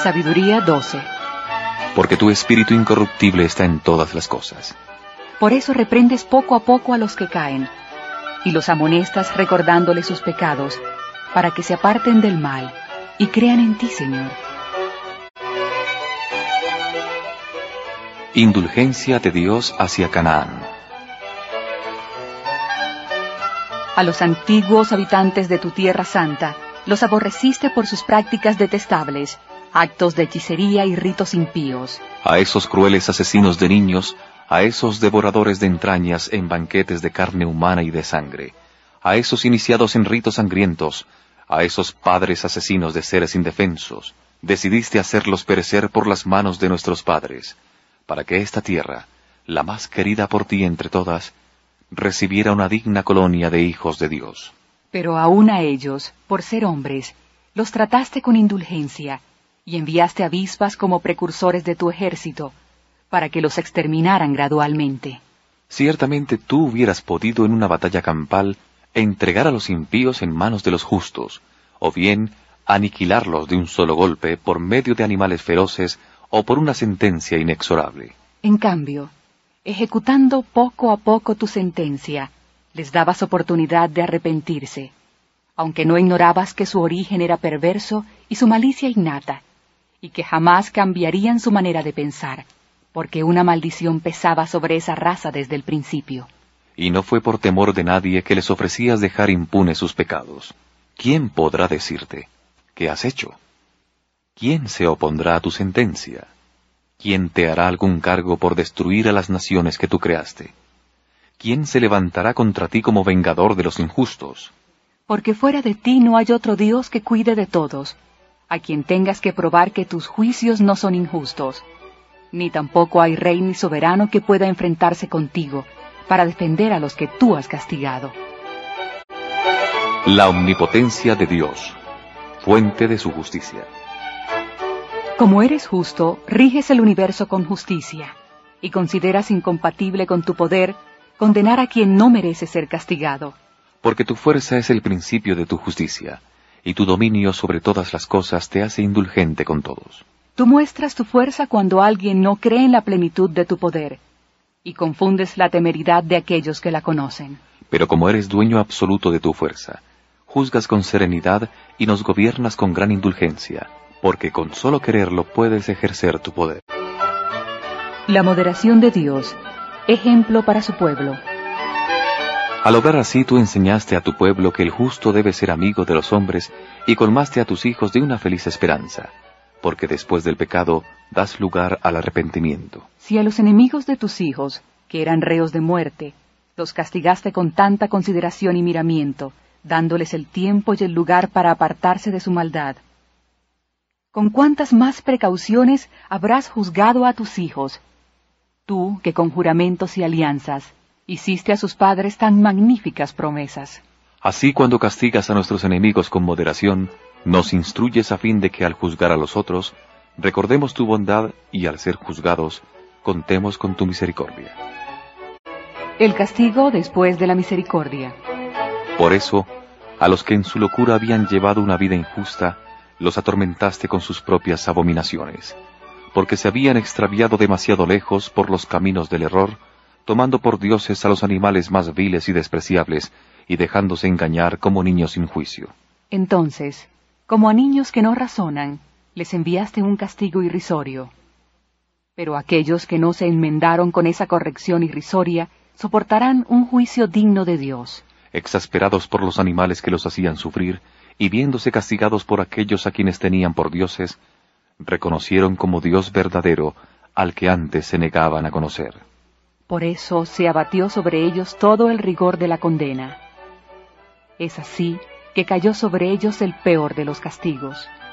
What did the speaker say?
Sabiduría 12. Porque tu espíritu incorruptible está en todas las cosas. Por eso reprendes poco a poco a los que caen, y los amonestas recordándoles sus pecados, para que se aparten del mal, y crean en ti, Señor. Indulgencia de Dios hacia Canaán. A los antiguos habitantes de tu tierra santa, los aborreciste por sus prácticas detestables, actos de hechicería y ritos impíos. A esos crueles asesinos de niños, a esos devoradores de entrañas en banquetes de carne humana y de sangre, a esos iniciados en ritos sangrientos, a esos padres asesinos de seres indefensos, decidiste hacerlos perecer por las manos de nuestros padres, para que esta tierra, la más querida por ti entre todas, recibiera una digna colonia de hijos de Dios. Pero aún a ellos, por ser hombres, los trataste con indulgencia, y enviaste avispas como precursores de tu ejército, para que los exterminaran gradualmente. Ciertamente tú hubieras podido en una batalla campal entregar a los impíos en manos de los justos, o bien aniquilarlos de un solo golpe por medio de animales feroces o por una sentencia inexorable. En cambio, ejecutando poco a poco tu sentencia, les dabas oportunidad de arrepentirse, aunque no ignorabas que su origen era perverso y su malicia innata, y que jamás cambiarían su manera de pensar, porque una maldición pesaba sobre esa raza desde el principio. Y no fue por temor de nadie que les ofrecías dejar impunes sus pecados. ¿Quién podrá decirte qué has hecho? ¿Quién se opondrá a tu sentencia? ¿Quién te hará algún cargo por destruir a las naciones que tú creaste? ¿Quién se levantará contra ti como vengador de los injustos? Porque fuera de ti no hay otro Dios que cuide de todos, a quien tengas que probar que tus juicios no son injustos. Ni tampoco hay rey ni soberano que pueda enfrentarse contigo, para defender a los que tú has castigado. La omnipotencia de Dios, fuente de su justicia. Como eres justo, riges el universo con justicia, y consideras incompatible con tu poder condenar a quien no merece ser castigado. Porque tu fuerza es el principio de tu justicia, y tu dominio sobre todas las cosas te hace indulgente con todos. Tú muestras tu fuerza cuando alguien no cree en la plenitud de tu poder, y confundes la temeridad de aquellos que la conocen. Pero como eres dueño absoluto de tu fuerza, juzgas con serenidad y nos gobiernas con gran indulgencia, porque con solo quererlo puedes ejercer tu poder. La moderación de Dios, ejemplo para su pueblo. Al obrar así tú enseñaste a tu pueblo que el justo debe ser amigo de los hombres y colmaste a tus hijos de una feliz esperanza, porque después del pecado das lugar al arrepentimiento. Si a los enemigos de tus hijos, que eran reos de muerte, los castigaste con tanta consideración y miramiento, dándoles el tiempo y el lugar para apartarse de su maldad, ¿con cuántas más precauciones habrás juzgado a tus hijos? Tú, que con juramentos y alianzas hiciste a sus padres tan magníficas promesas. Así cuando castigas a nuestros enemigos con moderación, nos instruyes a fin de que al juzgar a los otros, recordemos tu bondad y al ser juzgados, contemos con tu misericordia. El castigo después de la misericordia. Por eso, a los que en su locura habían llevado una vida injusta, los atormentaste con sus propias abominaciones, porque se habían extraviado demasiado lejos por los caminos del error, tomando por dioses a los animales más viles y despreciables, y dejándose engañar como niños sin juicio. Entonces, como a niños que no razonan, les enviaste un castigo irrisorio. Pero aquellos que no se enmendaron con esa corrección irrisoria, soportarán un juicio digno de Dios. Exasperados por los animales que los hacían sufrir, y viéndose castigados por aquellos a quienes tenían por dioses, reconocieron como Dios verdadero al que antes se negaban a conocer. Por eso se abatió sobre ellos todo el rigor de la condena. Es así que cayó sobre ellos el peor de los castigos.